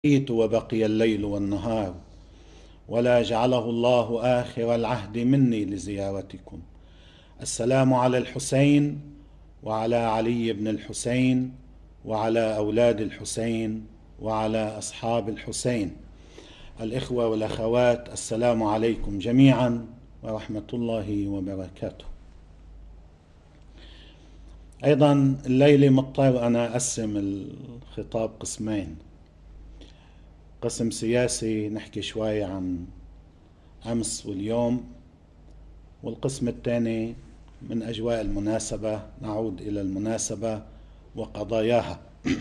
جئت وبقي الليل والنهار، ولا جعله الله آخر العهد مني لزيارتكم. السلام على الحسين وعلى علي بن الحسين وعلى أولاد الحسين وعلى أصحاب الحسين. الإخوة والأخوات، السلام عليكم جميعا ورحمة الله وبركاته. أيضا الليلة مضطر أنا أقسم الخطاب قسمين: قسم سياسي نحكي شوي عن أمس واليوم، والقسم الثاني من أجواء المناسبة نعود إلى المناسبة وقضاياها.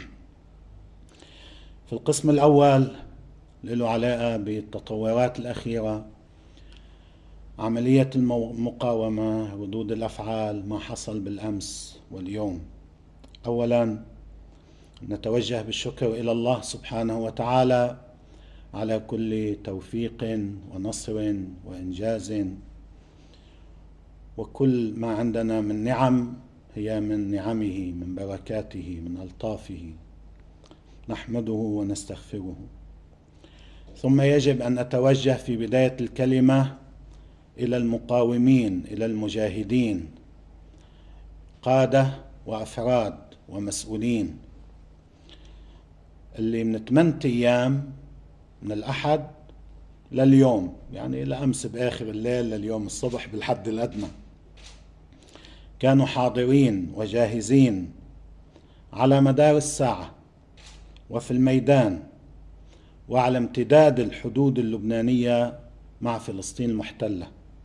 في القسم الأول له علاقة بالتطورات الأخيرة، عملية المقاومة، ردود الأفعال، ما حصل بالأمس واليوم. أولا نتوجه بالشكر إلى الله سبحانه وتعالى على كل توفيق ونصر وإنجاز، وكل ما عندنا من نعم هي من نعمه، من بركاته، من ألطافه، نحمده ونستغفره. ثم يجب أن أتوجه في بداية الكلمة إلى المقاومين، إلى المجاهدين، قادة وأفراد ومسؤولين، اللي من 8 أيام من الأحد لليوم، يعني لأمس بآخر الليل لليوم الصبح بالحد الأدنى، كانوا حاضرين وجاهزين على مدار الساعة وفي الميدان وعلى امتداد الحدود اللبنانية مع فلسطين المحتلة،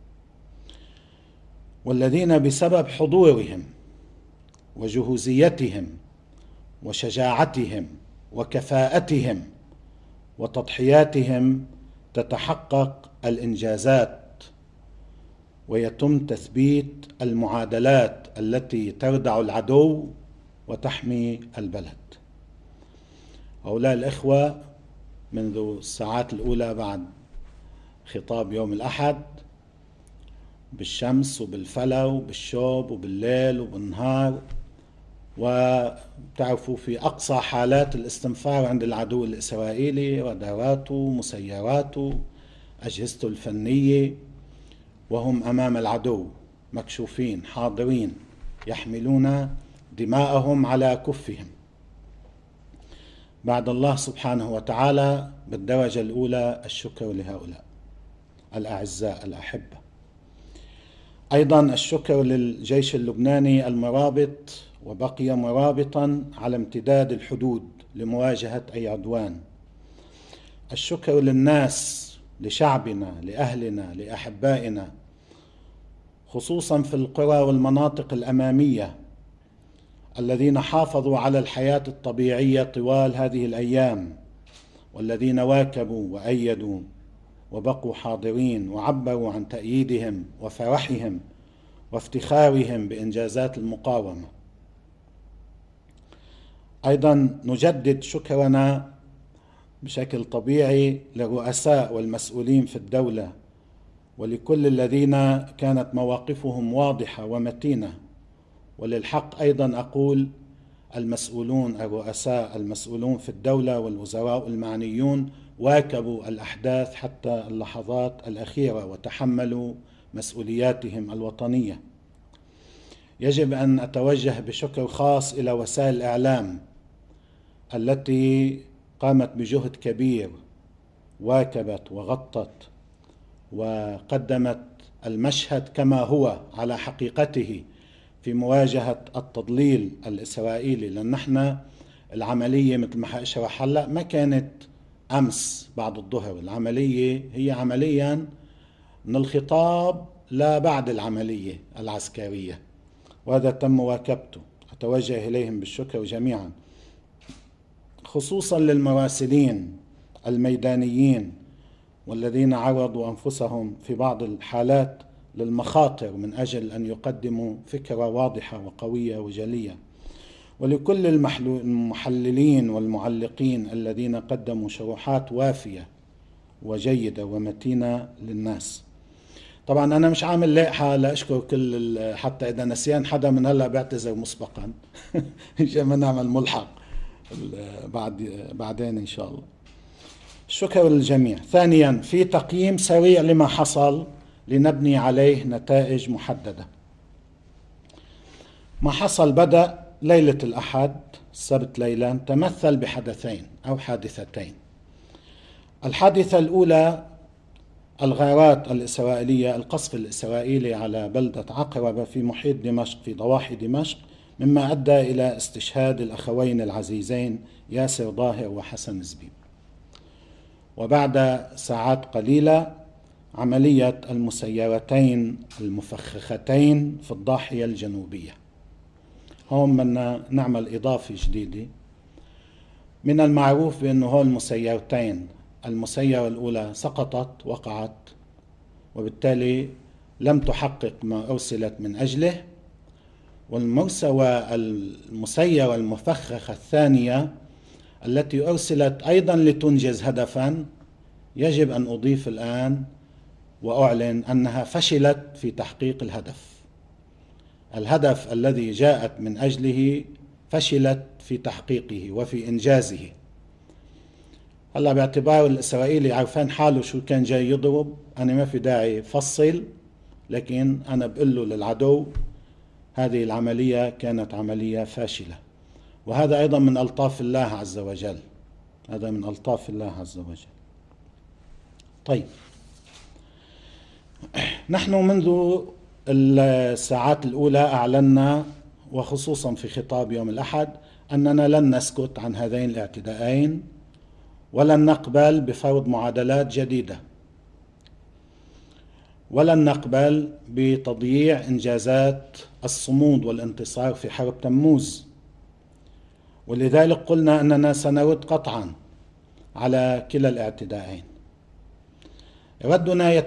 والذين بسبب حضورهم وجهوزيتهم وشجاعتهم وكفاءتهم وتضحياتهم تتحقق الإنجازات ويتم تثبيت المعادلات التي تردع العدو وتحمي البلد. هؤلاء الإخوة منذ الساعات الأولى بعد خطاب يوم الأحد، بالشمس وبالفلا وبالشوب وبالليل وبالنهار، وتعرفوا في أقصى حالات الاستنفار عند العدو الإسرائيلي، راداراته، مسيراته، أجهزته الفنية، وهم أمام العدو مكشوفين حاضرين يحملون دماءهم على كفهم. بعد الله سبحانه وتعالى بالدرجة الأولى الشكر لهؤلاء الأعزاء الأحبة. أيضا الشكر للجيش اللبناني المرابط وبقي مرابطا على امتداد الحدود لمواجهة أي عدوان. الشكر للناس، لشعبنا، لأهلنا، لأحبائنا، خصوصا في القرى والمناطق الأمامية، الذين حافظوا على الحياة الطبيعية طوال هذه الأيام، والذين واكبوا وأيدوا وبقوا حاضرين وعبروا عن تأييدهم وفرحهم وافتخارهم بإنجازات المقاومة. أيضا نجدد شكرنا بشكل طبيعي للرؤساء والمسؤولين في الدولة، ولكل الذين كانت مواقفهم واضحة ومتينة، وللحق أيضا أقول المسؤولون، الرؤساء المسؤولون في الدولة والوزراء المعنيون واكبوا الأحداث حتى اللحظات الأخيرة وتحملوا مسؤولياتهم الوطنية. يجب أن أتوجه بشكر خاص إلى وسائل الإعلام التي قامت بجهد كبير، واكبت وغطت وقدمت المشهد كما هو على حقيقته في مواجهة التضليل الإسرائيلي، لأن نحن العملية مثل ما حأشرح هلأ ما كانت أمس بعد الظهر، العملية هي عمليا من الخطاب لا بعد العملية العسكرية، وهذا تم مواكبته. أتوجه إليهم بالشكر جميعا، خصوصا للمراسلين الميدانيين والذين عرضوا أنفسهم في بعض الحالات للمخاطر من أجل أن يقدموا فكرة واضحة وقوية وجلية، ولكل المحللين والمعلقين الذين قدموا شروحات وافية وجيدة ومتينة للناس. طبعا أنا مش عامل لائحة لأشكر كل حتى إذا نسيان حدا من هلأ بعتذر مسبقا عشان ما نعمل ملحق بعدين إن شاء الله. شكرا للجميع. ثانيا، في تقييم سريع لما حصل لنبني عليه نتائج محددة. ما حصل بدأ ليلة الأحد، السبت ليلا، تمثل بحدثين أو حادثتين. الحادثة الأولى الغارات الإسرائيلية، القصف الإسرائيلي على بلدة عقربة في محيط دمشق في ضواحي دمشق، مما أدى إلى استشهاد الأخوين العزيزين ياسر ظاهر وحسن زبيب. وبعد ساعات قليلة عملية المسيرتين المفخختين في الضاحية الجنوبية. هون بدنا نعمل إضافة جديدة. من المعروف بأنه هول المسيرتين، المسيرة الأولى سقطت، وقعت، وبالتالي لم تحقق ما أرسلت من أجله، والمسيرة المفخخة الثانية التي أرسلت أيضا لتنجز هدفا، يجب أن أضيف الآن وأعلن أنها فشلت في تحقيق الهدف الذي جاءت من أجله، فشلت في تحقيقه وفي إنجازه. هلا باعتبار الإسرائيلي عارفين حاله شو كان جاي يضرب، أنا ما في داعي فصل، لكن أنا بقول له للعدو هذه العملية كانت عملية فاشلة. وهذا أيضا من ألطاف الله عز وجل، هذا من ألطاف الله عز وجل. طيب، نحن منذ الساعات الأولى أعلنا، وخصوصا في خطاب يوم الأحد، أننا لن نسكت عن هذين الاعتداءين، ولن نقبل بفرض معادلات جديدة، ولن نقبل بتضييع إنجازات الصمود والانتصار في حرب تموز. ولذلك قلنا أننا سنرد قطعا على كلا الاعتداءين. ردنا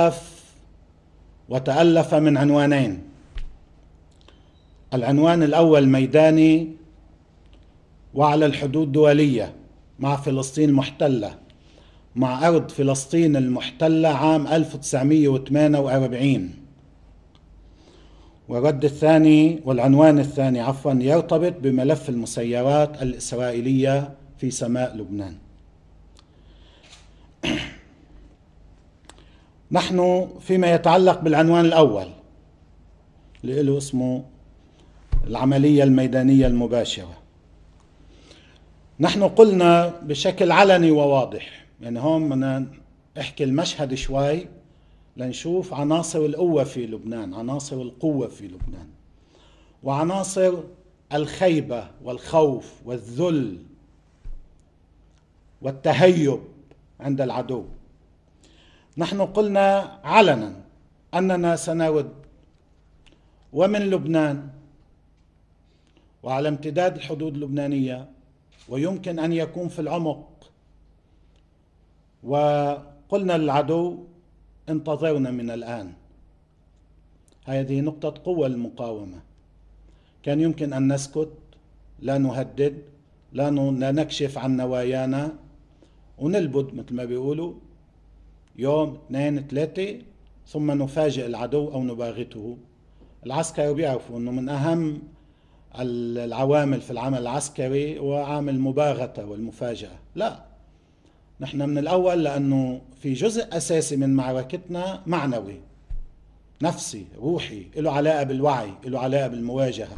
وتألف من عنوانين. العنوان الأول ميداني وعلى الحدود الدولية مع فلسطين المحتلة، مع أرض فلسطين المحتلة عام 1948. والعنوان الثاني يرتبط بملف المسيرات الإسرائيلية في سماء لبنان. نحن فيما يتعلق بالعنوان الأول اللي له اسمه العملية الميدانية المباشرة، نحن قلنا بشكل علني وواضح، يعني هون بدنا نحكي المشهد شوي لنشوف عناصر القوة في لبنان، عناصر القوة في لبنان، وعناصر الخيبة والخوف والذل والتهيب عند العدو. نحن قلنا علنا أننا سنرد ومن لبنان وعلى امتداد الحدود اللبنانية، ويمكن أن يكون في العمق. وقلنا للعدو انتظرنا من الآن. هذه نقطة قوة المقاومة. كان يمكن أن نسكت، لا نهدد، لا نكشف عن نوايانا، ونلبد مثل ما بيقولوا يوم 2 3 ثم نفاجئ العدو أو نباغته. العسكري بيعرفوا أنه من أهم العوامل في العمل العسكري هو عامل المباغتة والمفاجأة. لا، نحن من الأول، لأنه في جزء أساسي من معركتنا معنوي نفسي روحي، له علاقة بالوعي، له علاقة بالمواجهة.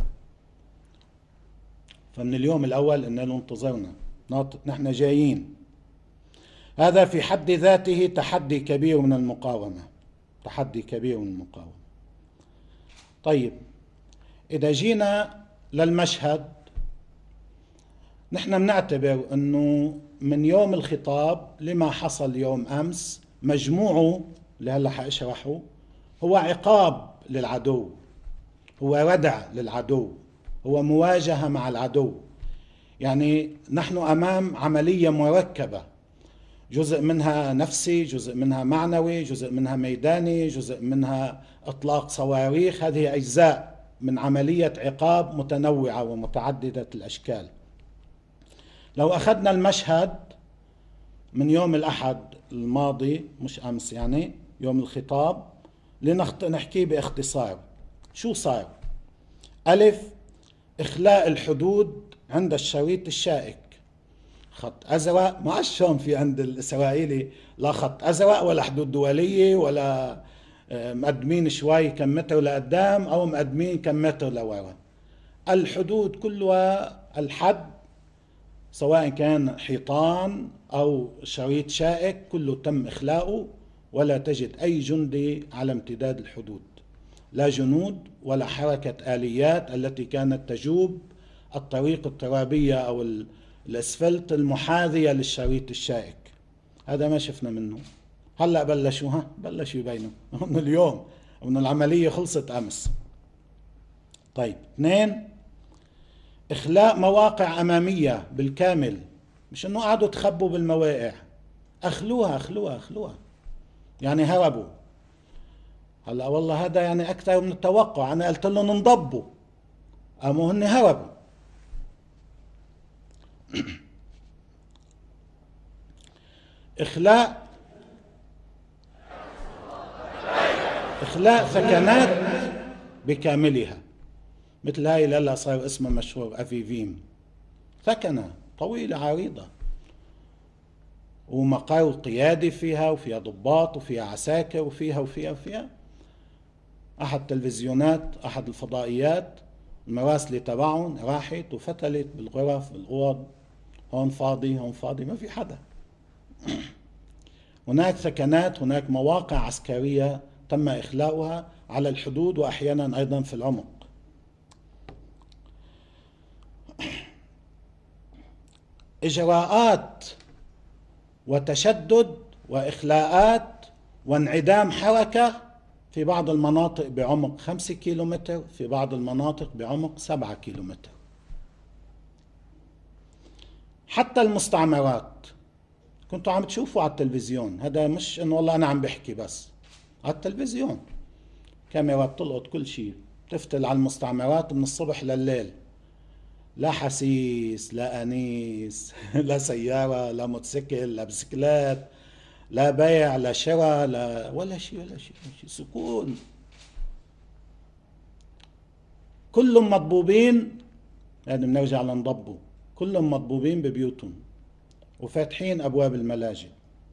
فمن اليوم الأول إنه انتظرنا، نحن جايين. هذا في حد ذاته تحدي كبير من المقاومة، تحدي كبير من المقاومة. طيب، إذا جينا للمشهد، نحن بنعتبر أنه من يوم الخطاب لما حصل يوم أمس مجموعه اللي هلأ حأشرحه هو عقاب للعدو، هو ردع للعدو، هو مواجهة مع العدو. يعني نحن أمام عملية مركبة، جزء منها نفسي، جزء منها معنوي، جزء منها ميداني، جزء منها إطلاق صواريخ. هذه أجزاء من عملية عقاب متنوعة ومتعددة الأشكال. لو أخذنا المشهد من يوم الأحد الماضي، مش أمس، يعني يوم الخطاب، لنحكي باختصار شو صار. ألف، إخلاء الحدود عند الشريط الشائك. خط أزرق ما عشان في عند الإسرائيلي لا خط أزرق ولا حدود دولية ولا مقدمين شوي كم متر لقدام أو مقدمين كم متر لورا. الحدود كلها الحد سواء كان حيطان أو شريط شائك كله تم إخلاؤه، ولا تجد أي جندي على امتداد الحدود، لا جنود ولا حركة آليات التي كانت تجوب الطريق الترابية أو الأسفلت المحاذية للشريط الشائك. هذا ما شفنا منه. هلأ بلشوا يبينوا من اليوم، ومن العملية خلصت أمس. طيب 2، إخلاء مواقع أمامية بالكامل، مش إنه قعدوا تخبوا بالمواقع، أخلوها يعني هربوا. هلا والله هذا يعني أكثر من التوقع، أنا قلت لهم انضبوا، قاموا هن هربوا. إخلاء ثكنات بكاملها، مثل هاي للا صار اسمها مشهور أفيفيم، ثكنة طويلة عريضة ومقر قيادي فيها، وفيها ضباط وفيها عساكر وفيها أحد تلفزيونات أحد الفضائيات المراسلة تبعهم راحت وفتلت بالغرف بالأوض، هون فاضي هون فاضي، ما في حدا. هناك ثكنات، هناك مواقع عسكرية تم إخلاؤها على الحدود وأحيانا أيضا في العمق. إجراءات وتشدد وإخلاءات وانعدام حركة في بعض المناطق بعمق 5 كيلومتر، في بعض المناطق بعمق 7 كيلومتر. حتى المستعمرات كنتوا عم تشوفوا على التلفزيون، هذا مش انه والله انا عم بحكي بس، على التلفزيون كاميرا بتلقط كل شيء، تفتل على المستعمرات من الصبح لليل، لا حسيس لا انيس لا سيارة لا موتوسيكل لا بسكلات لا بيع لا شراء لا ولا شيء سكون. كلهم مضبوبين، يعني بنرجع لنضبوا، كلهم مضبوبين ببيوتهم وفاتحين أبواب الملاجئ.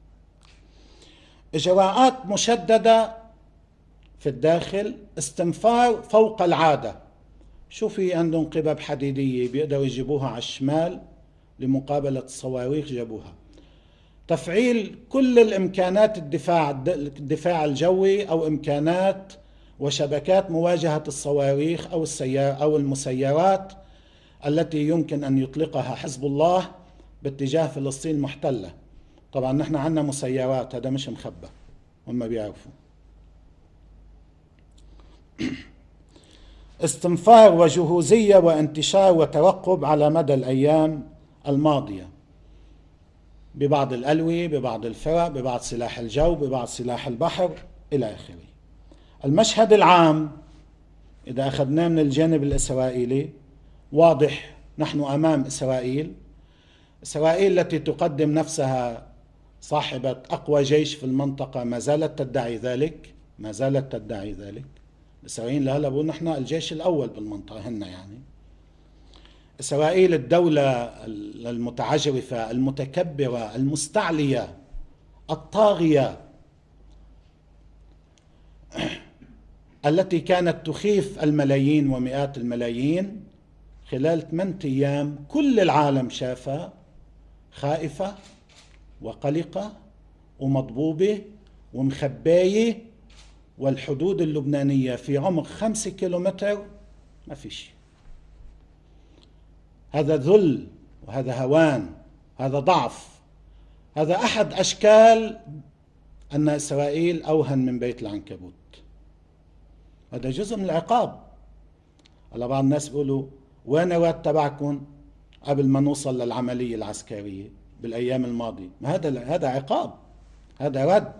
إجراءات مشددة في الداخل، استنفار فوق العادة. شو في عندهم قبب حديدية بيقدروا يجيبوها على الشمال لمقابلة الصواريخ جابوها. تفعيل كل الإمكانات الدفاع الجوي أو إمكانات وشبكات مواجهة الصواريخ أو المسيرات التي يمكن أن يطلقها حزب الله باتجاه فلسطين المحتلة. طبعا نحن عندنا مسيرات، هذا مش مخبى، هم بيعرفوا. استنفار وجهوزية وانتشار وترقب على مدى الأيام الماضية ببعض الألوية، ببعض الفرق، ببعض سلاح الجو، ببعض سلاح البحر إلى آخره. المشهد العام إذا أخذناه من الجانب الإسرائيلي واضح، نحن أمام إسرائيل التي تقدم نفسها صاحبة أقوى جيش في المنطقة، ما زالت تدعي ذلك. إسرائيل لهلا بقول نحن الجيش الأول بالمنطقة هنا، يعني إسرائيل الدولة المتعجرفة المتكبرة المستعلية الطاغية التي كانت تخيف الملايين ومئات الملايين، خلال 8 أيام كل العالم شافها خائفة وقلقة ومضبوبة ومخباية، والحدود اللبنانية في عمق 5 كيلومتر ما في شيء. هذا ذل وهذا هوان، هذا ضعف، هذا أحد أشكال أن إسرائيل أوهن من بيت العنكبوت. هذا جزء من العقاب. على بعض الناس بيقولوا وين الرد تبعكم قبل ما نوصل للعملية العسكرية بالأيام الماضية؟ ما هذا عقاب، هذا رد.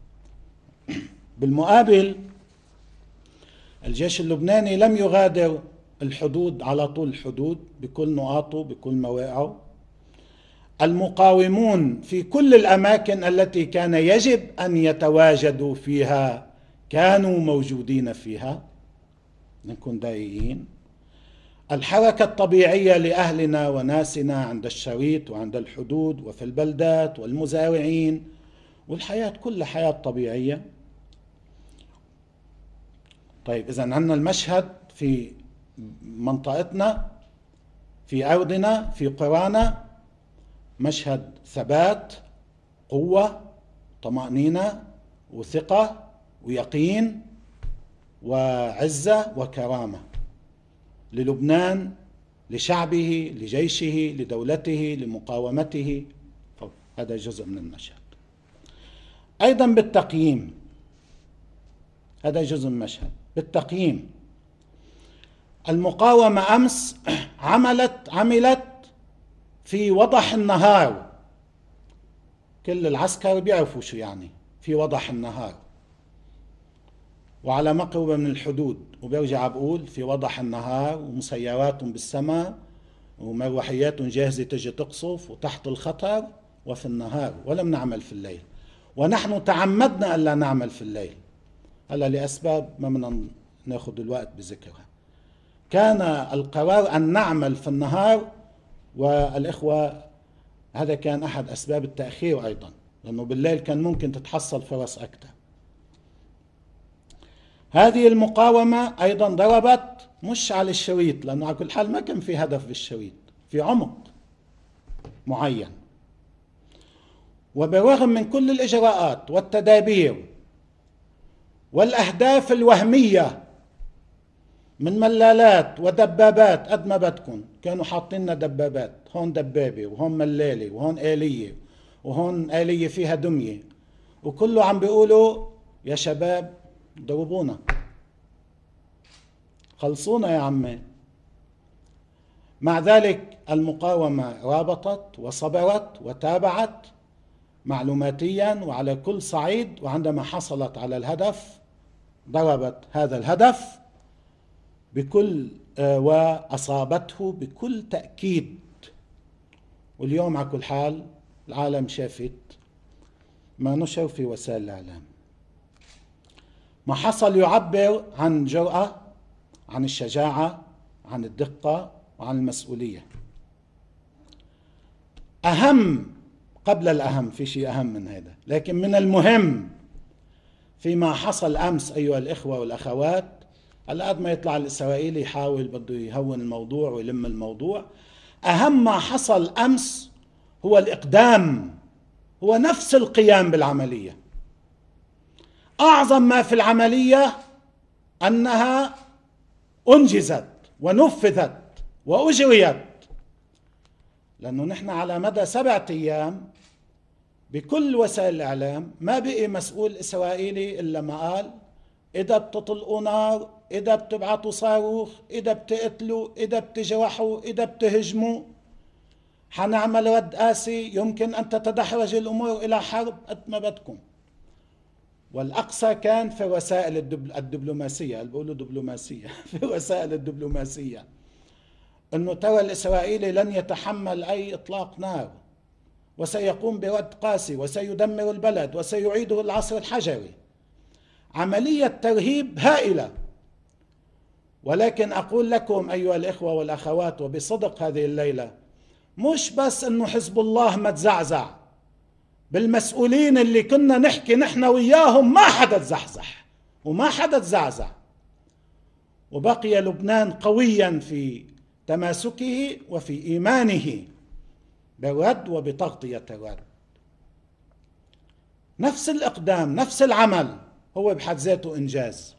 بالمقابل الجيش اللبناني لم يغادر الحدود على طول الحدود بكل نقاطه بكل مواقعه. المقاومون في كل الأماكن التي كان يجب أن يتواجدوا فيها كانوا موجودين فيها، نكون دقيقين. الحركة الطبيعية لأهلنا وناسنا عند الشريط وعند الحدود وفي البلدات والمزارعين، والحياة كلها حياة طبيعية. طيب إذا عندنا المشهد في منطقتنا، في أرضنا، في قرانا، مشهد ثبات، قوة، طمأنينة وثقة ويقين وعزة وكرامة للبنان، لشعبه، لجيشه، لدولته، لمقاومته. هذا جزء من المشهد. أيضا بالتقييم، هذا جزء من المشهد. بالتقييم، المقاومة أمس عملت في وضح النهار. كل العسكر بيعرفوا شو يعني في وضح النهار، وعلى مقربة من الحدود. وبرجع بقول في وضح النهار، ومسيرات بالسماء، ومروحيات جاهزة تجي تقصف، وتحت الخطر، وفي النهار. ولم نعمل في الليل، ونحن تعمدنا ألا نعمل في الليل، هلا لأسباب ما بدنا ناخذ الوقت بذكرها. كان القرار أن نعمل في النهار، والإخوة هذا كان أحد أسباب التأخير أيضا، لأنه بالليل كان ممكن تتحصل فرص أكثر. هذه المقاومة أيضا ضربت مش على الشريط، لأنه على كل حال ما كان في هدف بالشريط، في عمق معين. وبالرغم من كل الإجراءات والتدابير والأهداف الوهمية من ملالات ودبابات، قد ما بدكم كانوا حاطين لنا دبابات، هون دبابة وهون ملالة وهون آلية وهون آلية فيها دمية، وكله عم بيقولوا يا شباب ضربونا، خلصونا يا عمي. مع ذلك المقاومة رابطت وصبرت وتابعت معلوماتيا وعلى كل صعيد، وعندما حصلت على الهدف ضربت هذا الهدف بكل وأصابته بكل تأكيد. واليوم على كل حال العالم شافت ما نشر في وسائل الإعلام. ما حصل يعبر عن جرأة، عن الشجاعة، عن الدقة، وعن المسؤولية. أهم قبل الأهم، في شيء أهم من هذا، لكن من المهم فيما حصل أمس أيها الإخوة والأخوات، على قد ما يطلع الإسرائيلي يحاول بده يهون الموضوع ويلم الموضوع، أهم ما حصل أمس هو الإقدام، هو نفس القيام بالعملية. أعظم ما في العملية أنها أنجزت ونفذت وأجريت، لأنه نحن على مدى 7 أيام بكل وسائل الإعلام ما بقي مسؤول إسرائيلي إلا ما قال إذا بتطلقوا نار، إذا بتبعتوا صاروخ، إذا بتقتلوا، إذا بتجرحوا، إذا بتهجموا، حنعمل رد قاسي، يمكن أن تتدحرج الأمور إلى حرب، قد ما بدكم. والأقصى كان في وسائل الدبلوماسية، اللي بيقولوا دبلوماسية في وسائل الدبلوماسية، أنه ترى الإسرائيلي لن يتحمل أي إطلاق نار، وسيقوم برد قاسي، وسيدمر البلد، وسيعيده العصر الحجري. عملية ترهيب هائلة. ولكن أقول لكم أيها الإخوة والأخوات وبصدق هذه الليلة، مش بس أنه حزب الله ما تزعزع، بالمسؤولين اللي كنا نحكي نحن وياهم ما حدا تزحزح وما حدا تزعزع، وبقي لبنان قويا في تماسكه وفي إيمانه بالرد وبتغطية الرد. نفس الإقدام، نفس العمل هو بحد ذاته إنجاز.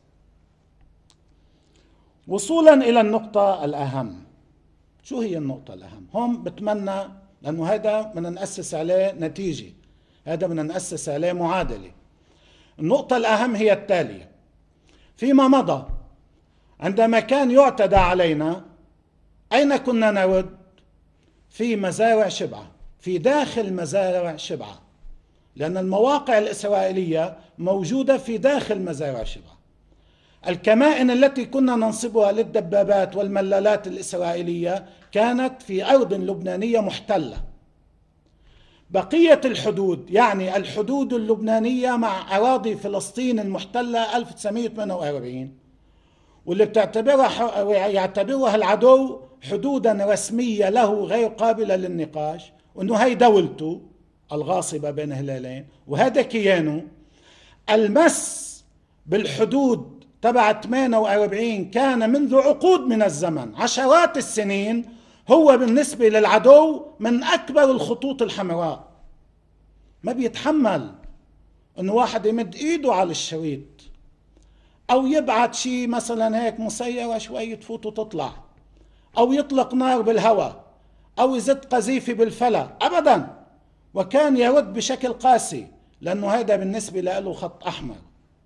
وصولا إلى النقطة الأهم، شو هي النقطة الأهم؟ هم بتمنى، لأنه هذا بدنا نأسس عليه نتيجة، هذا بدنا نأسس عليه معادلة. النقطة الأهم هي التالية: فيما مضى عندما كان يعتدى علينا أين كنا نرد؟ في مزارع شبعة، في داخل مزارع شبعة، لأن المواقع الإسرائيلية موجودة في داخل مزارع شبعة. الكمائن التي كنا ننصبها للدبابات والملالات الإسرائيلية كانت في أرض لبنانية محتلة. بقية الحدود، يعني الحدود اللبنانية مع أراضي فلسطين المحتلة 1948، واللي يعتبرها العدو حدودا رسمية له غير قابلة للنقاش، وأنه هي دولته الغاصبة بين هلالين وهذا كيانه. المس بالحدود تبع 48 كان منذ عقود من الزمن، عشرات السنين، هو بالنسبة للعدو من أكبر الخطوط الحمراء. ما بيتحمل أنه واحد يمد إيده على الشريط أو يبعت شيء مثلا هيك مسيرة شوية تفوت وتطلع، أو يطلق نار بالهواء، أو يزد قذيفة بالفلا، أبدا. وكان يرد بشكل قاسي، لأنه هذا بالنسبة له خط أحمر.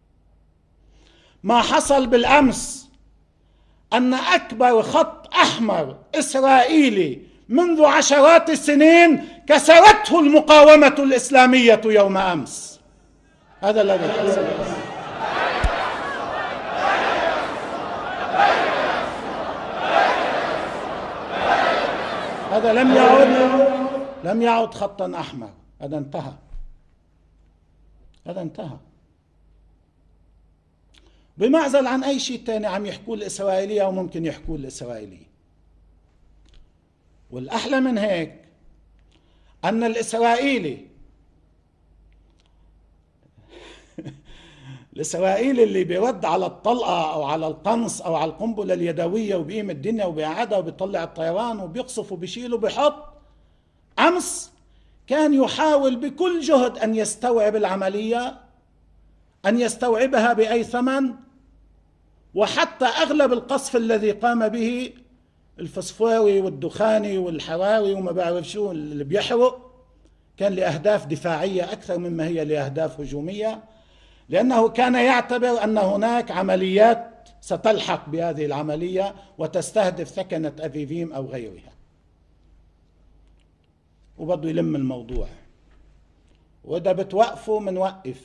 ما حصل بالأمس أن أكبر خط أحمر إسرائيلي منذ عشرات السنين كسرته المقاومة الإسلامية يوم أمس. هذا الذي حصل. هذا لم يعد خطا أحمر، هذا انتهى. هذا انتهى بمعزل عن أي شيء تاني عم يحكوا الإسرائيلية أو ممكن يحكوا الإسرائيلية. والأحلى من هيك أن الإسرائيلي اللي بيرد على الطلقة أو على القنص أو على القنبلة اليدوية وبيقيم الدنيا وبيقعدها وبيطلع الطيران وبيقصف وبيشيل وبيحط، أمس كان يحاول بكل جهد أن يستوعب العملية، أن يستوعبها بأي ثمن. وحتى أغلب القصف الذي قام به الفسفوري والدخاني والحراري وما بعرف شو اللي بيحرق كان لأهداف دفاعية أكثر مما هي لأهداف هجومية، لأنه كان يعتبر أن هناك عمليات ستلحق بهذه العملية وتستهدف ثكنة أفيفيم أو غيرها، وبده يلم الموضوع. وإذا بتوقفوا منوقف.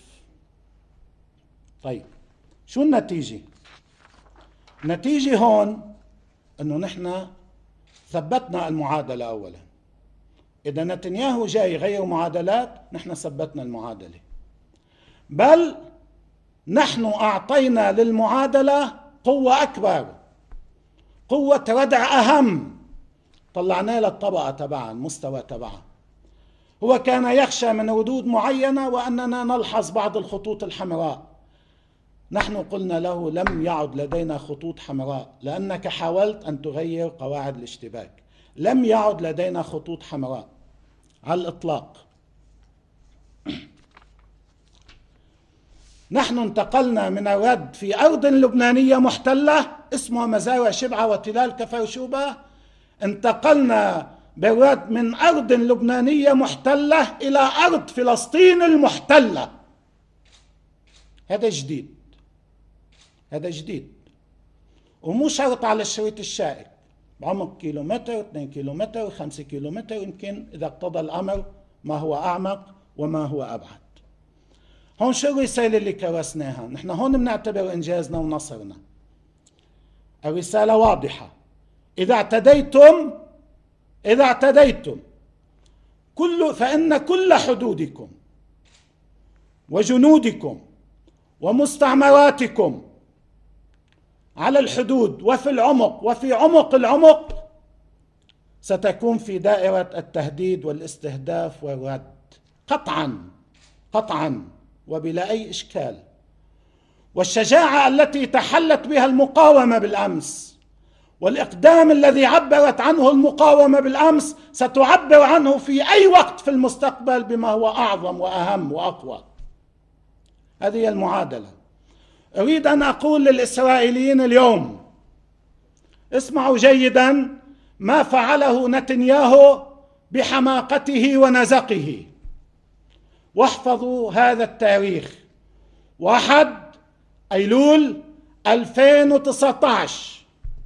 طيب شو النتيجة؟ النتيجة هون أنه نحن ثبتنا المعادلة أولا. إذا نتنياهو جاي غير معادلات، نحن ثبتنا المعادلة، بل نحن أعطينا للمعادلة قوة أكبر، قوة ردع أهم، طلعناه للطبقة تبعها، المستوى تبعها. هو كان يخشى من ردود معينة وأننا نلحظ بعض الخطوط الحمراء. نحن قلنا له لم يعد لدينا خطوط حمراء، لأنك حاولت أن تغير قواعد الاشتباك. لم يعد لدينا خطوط حمراء على الإطلاق. نحن انتقلنا من الرد في أرض لبنانية محتلة اسمها مزارع شبعة وتلال كفرشوبة، انتقلنا بالرد من أرض لبنانية محتلة إلى أرض فلسطين المحتلة. هذا جديد، هذا جديد، ومو شرط على الشريط الشائك، بعمق كيلومتر 2 كيلومتر 5 كيلومتر، يمكن إذا اقتضى الأمر ما هو أعمق وما هو أبعد. هون شو الرسالة اللي كرسناها؟ نحن هون بنعتبر إنجازنا ونصرنا. الرسالة واضحة: إذا اعتديتم فإن كل حدودكم وجنودكم ومستعمراتكم على الحدود وفي العمق وفي عمق العمق ستكون في دائرة التهديد والاستهداف والرد، قطعا قطعا وبلا أي إشكال. والشجاعة التي تحلت بها المقاومة بالأمس والإقدام الذي عبرت عنه المقاومة بالأمس ستعبر عنه في أي وقت في المستقبل بما هو أعظم وأهم وأقوى. هذه هي المعادلة. أريد أن أقول للإسرائيليين اليوم: اسمعوا جيدا ما فعله نتنياهو بحماقته ونزقه، واحفظوا هذا التاريخ: 1 أيلول 2019،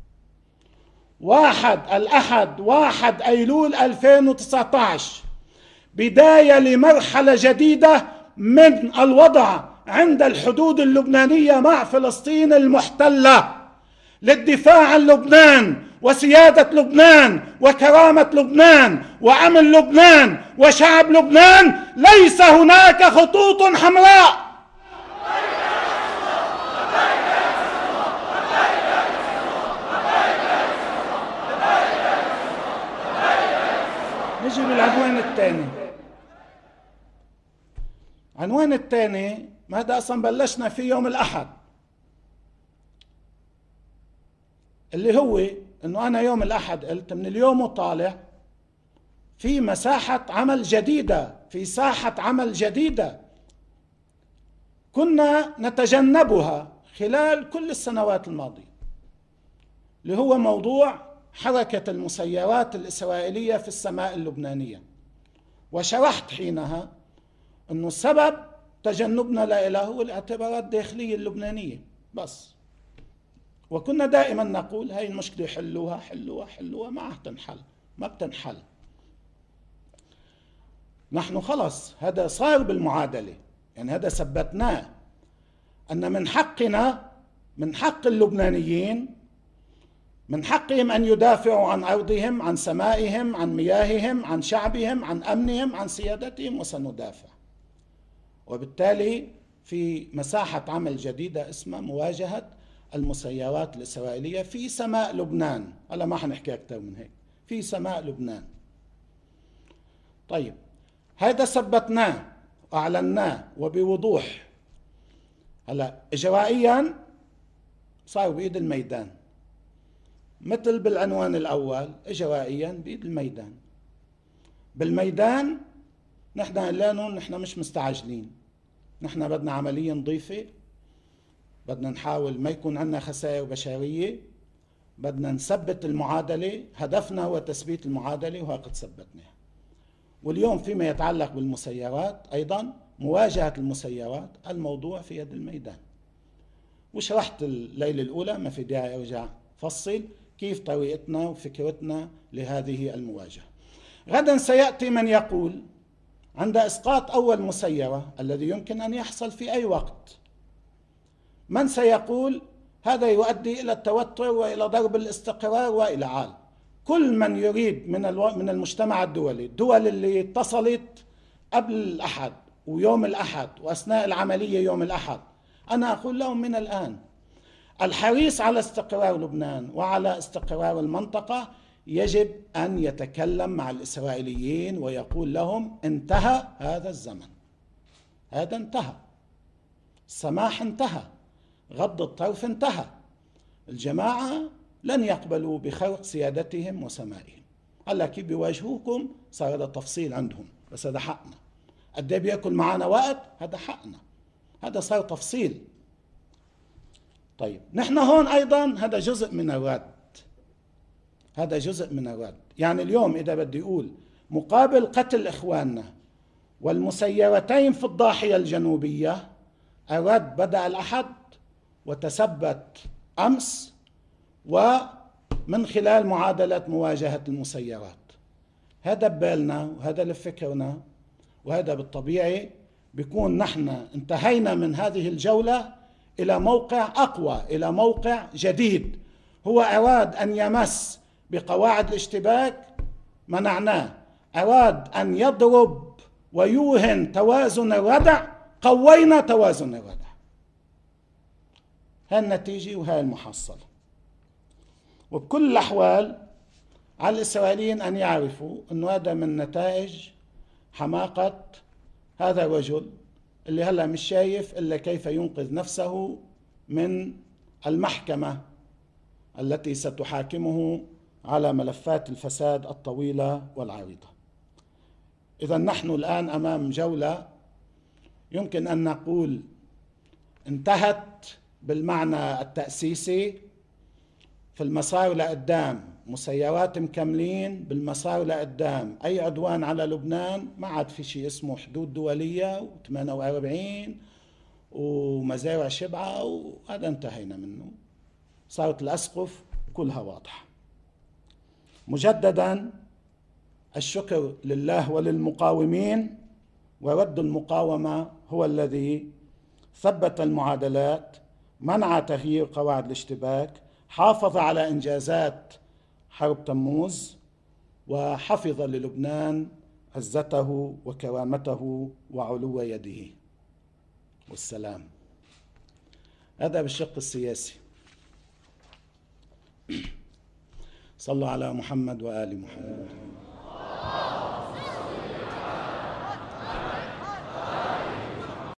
1 أيلول 2019 بداية لمرحلة جديدة من الوضع عند الحدود اللبنانية مع فلسطين المحتلة للدفاع عن لبنان وسيادة لبنان وكرامة لبنان وأمن لبنان وشعب لبنان. ليس هناك خطوط حمراء. العنوان الثاني. العنوان الثاني ما هذا أصلا بلشنا فيه يوم الأحد، اللي هو أنه أنا يوم الأحد قلت من اليوم وطالع في مساحة عمل جديدة، في ساحة عمل جديدة كنا نتجنبها خلال كل السنوات الماضية، اللي هو موضوع حركة المسيرات الإسرائيلية في السماء اللبنانية. وشرحت حينها أنه السبب تجنبنا له هو الاعتبارات الداخلية اللبنانية بس، وكنا دائما نقول هاي المشكلة حلوها حلوها حلوها، ما تنحل، ما بتنحل. نحن خلص هذا صار بالمعادلة، يعني هذا ثبتناه أن من حقنا، من حق اللبنانيين، من حقهم أن يدافعوا عن أرضهم، عن سمائهم، عن مياههم، عن شعبهم، عن أمنهم، عن سيادتهم، وسندافع. وبالتالي في مساحة عمل جديدة اسمها مواجهة المسيرات الإسرائيلية في سماء لبنان. هلا ما حنحكي أكثر من هيك، في سماء لبنان. طيب هذا ثبتناه وأعلناه وبوضوح. هلا إجرائيا صار بإيد الميدان، مثل بالعنوان الأول، إجرائيا بإيد الميدان. بالميدان نحن قلنا نحن مش مستعجلين، نحن بدنا عملية نظيفة، بدنا نحاول ما يكون عندنا خسائر بشرية، بدنا نثبت المعادلة، هدفنا هو تثبيت المعادلة وهكذا ثبتناها. واليوم فيما يتعلق بالمسيرات أيضا، مواجهة المسيرات، الموضوع في يد الميدان. وشرحت الليلة الأولى، ما في داعي أرجع فصل كيف طريقتنا وفكرتنا لهذه المواجهة. غدا سيأتي من يقول عند إسقاط أول مسيرة الذي يمكن أن يحصل في أي وقت، من سيقول هذا يؤدي إلى التوتر وإلى ضرب الاستقرار وإلى عال. كل من يريد من المجتمع الدولي، الدول اللي اتصلت قبل الأحد ويوم الأحد وأثناء العملية يوم الأحد، أنا أقول لهم من الآن الحريص على استقرار لبنان وعلى استقرار المنطقة يجب أن يتكلم مع الإسرائيليين ويقول لهم انتهى هذا الزمن، هذا انتهى، السماح انتهى، غض الطرف انتهى، الجماعة لن يقبلوا بخرق سيادتهم وسمائهم. هلا كيف بيواجهوكم صار هذا تفصيل عندهم، بس هذا حقنا. قد ايه بياكل معنا وقت، هذا حقنا، هذا صار تفصيل. طيب نحن هون أيضا هذا جزء من الرد، هذا جزء من الرد. يعني اليوم إذا بدي أقول مقابل قتل إخواننا والمسيرتين في الضاحية الجنوبية، الرد بدأ الأحد وتثبت أمس، ومن خلال معادلة مواجهة المسيرات. هذا ببالنا وهذا لفكرنا، وهذا بالطبيعي بيكون نحن انتهينا من هذه الجولة إلى موقع أقوى، إلى موقع جديد. هو أراد أن يمس بقواعد الاشتباك، منعناه. أراد أن يضرب ويوهن توازن الردع، قوينا توازن الردع. هاي النتيجة وهاي المحصلة. وبكل الأحوال على الإسرائيليين أن يعرفوا أنه هذا من نتائج حماقة هذا الرجل اللي هلأ مش شايف إلا كيف ينقذ نفسه من المحكمة التي ستحاكمه على ملفات الفساد الطويلة والعريضة. إذا نحن الآن أمام جولة يمكن أن نقول انتهت بالمعنى التأسيسي، في المسار لقدام، مسيرات مكملين بالمسار لقدام. أي عدوان على لبنان ما عاد في شيء اسمه حدود دولية و48 ومزارع شبعة، وهذا انتهينا منه، صارت الأسقف كلها واضحة. مجددا الشكر لله وللمقاومين، ورد المقاومة هو الذي ثبت المعادلات، منع تغيير قواعد الاشتباك، حافظ على إنجازات حرب تموز، وحفظ للبنان عزته وكرامته وعلو يده. والسلام. هذا بالشق السياسي. صلوا على محمد وآل محمد.